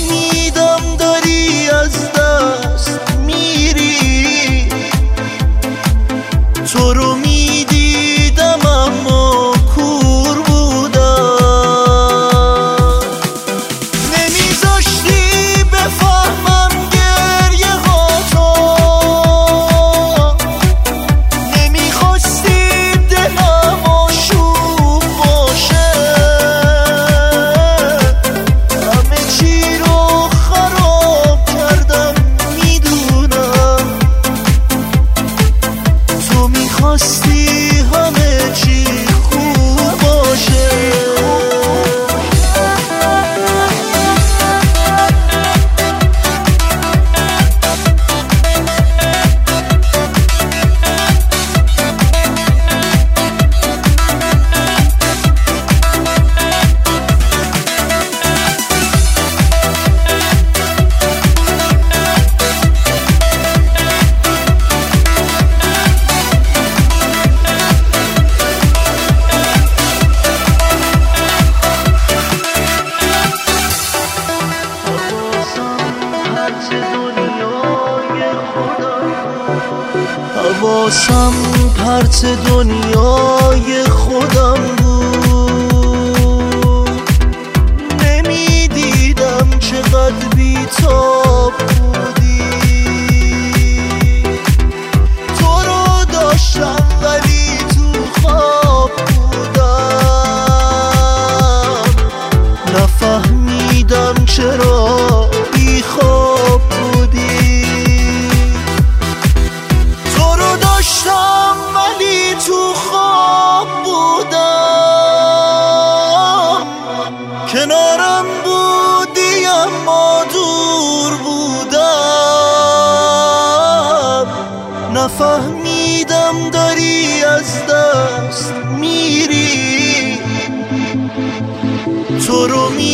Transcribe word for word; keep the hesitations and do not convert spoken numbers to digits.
نفهمیدم داری از دست میری. تو رو میدیدم اما کور بودم، نمیذاشتی بفهمم گریه ها تو، نمیخواستی دلم آشوب باشه. همه چی رو خراب کردم میدونم، تو میخواستی همه چی خوب باشه. حواسم پرت دنیای خودم بود، نمیدیدم چقدر بی‌تاب بودی. تو رو داشتم ولی تو خواب بودم، نفهمیدم چرا بی خواب بودی. تو رو داشتم ولی تو خواب بودم، کنارم بودی اما دور بودم. نفهمیدم داری از دست میری. تو رو می